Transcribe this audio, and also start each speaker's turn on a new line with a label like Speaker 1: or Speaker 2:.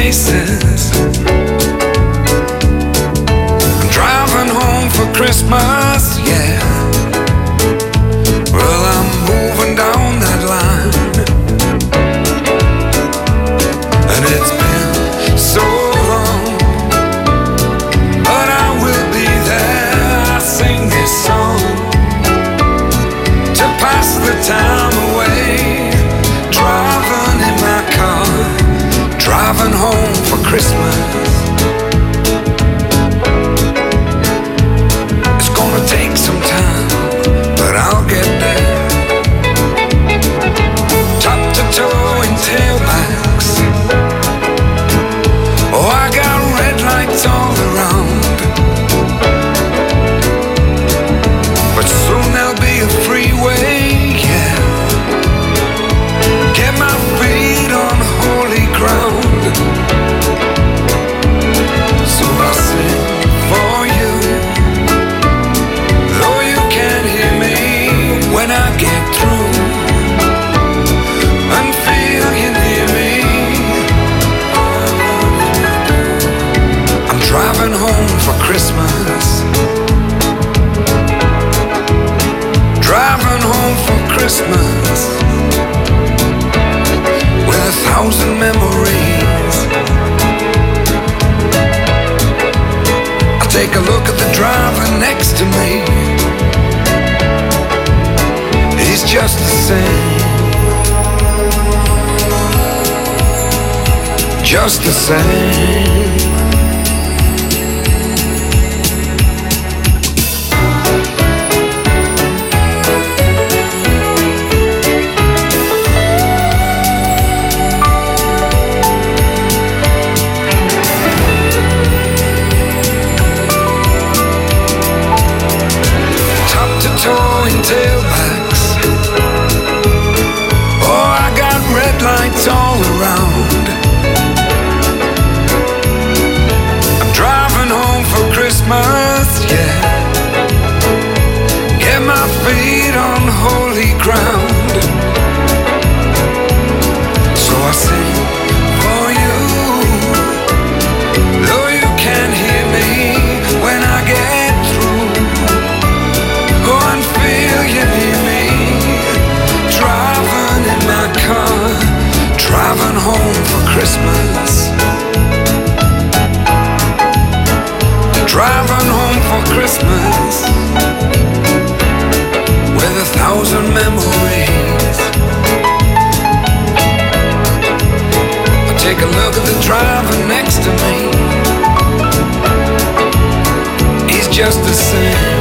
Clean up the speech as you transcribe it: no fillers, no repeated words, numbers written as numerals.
Speaker 1: faces. I'm driving home for Christmas, yeah. Well, I'm moving down that line, and it's been so long, but I will be there. I sing this song to pass the time away, driving in my car, driving home for Christmas. It's gonna take some time, but I'll get there. Top to toe in tailbacks. Oh, I got red lights all around, but soon there'll be a freeway, yeah. Get my feet on holy ground. So I sing for you, though you can't hear me when I get through, and feel you near me. I'm driving home for Christmas, driving home for Christmas, with 1,000 memories. I take a look at the driver next to me. He's just the same, just the same. Towing tailbacks. Oh, I got red lights all around. I'm driving home for Christmas, yeah. Get my feet on holy ground. So I sing for you, though you can't hear me when I get through. Go and feel you near me, driving in my car, driving home for Christmas, driving home for Christmas, with 1,000 memories. I take a look at the driver next to me. He's just the same,